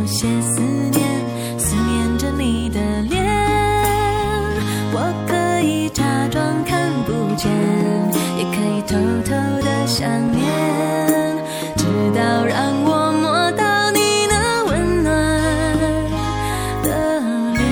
些思念，思念着你的脸。我可以假装看不见，也可以偷偷的想念，直到让我摸到你那温暖的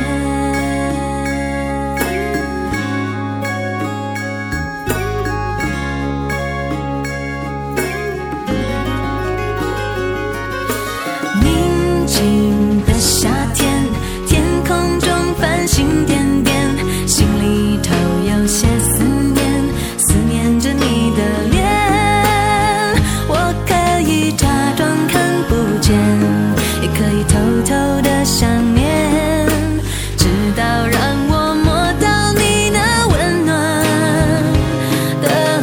宁静的夏天，天空中繁星点点，心里头有些思念，思念着你的脸。我可以假装看不见，也可以偷偷的想念，直到让我摸到你那温暖的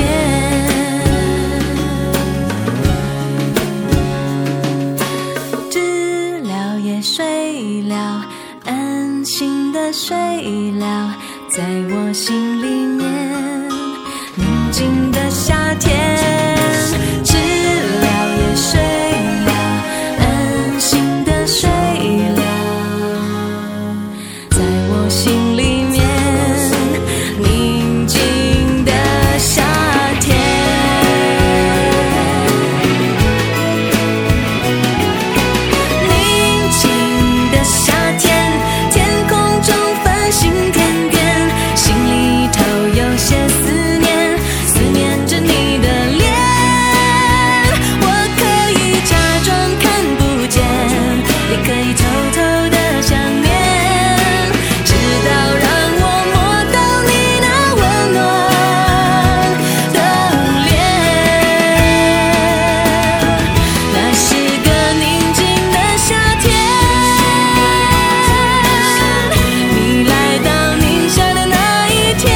脸。知了也睡了，安心的睡了，在我心里面宁静的夏天。知了也睡了，安心的睡了，在我心里面宁静的夏天。宁静的夏天，天空中繁星点点，心里头有些思念，思念着你的脸。我可以假装看不见，也可以偷偷的想念，直到让我摸到你那温暖的脸。那是个宁静的夏天，你来到宁夏的那一天。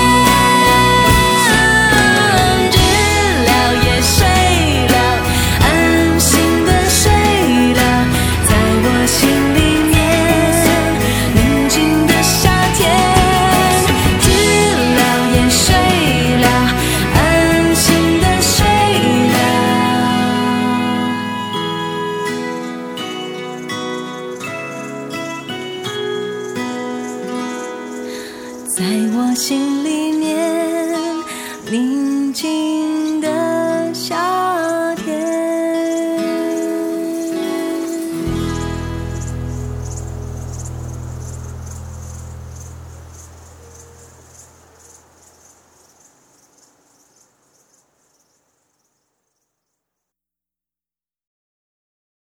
知了也睡了，安心的睡了，在我心里面宁静的夏天。知了也睡了，安心的睡了，在我心里面宁静的夏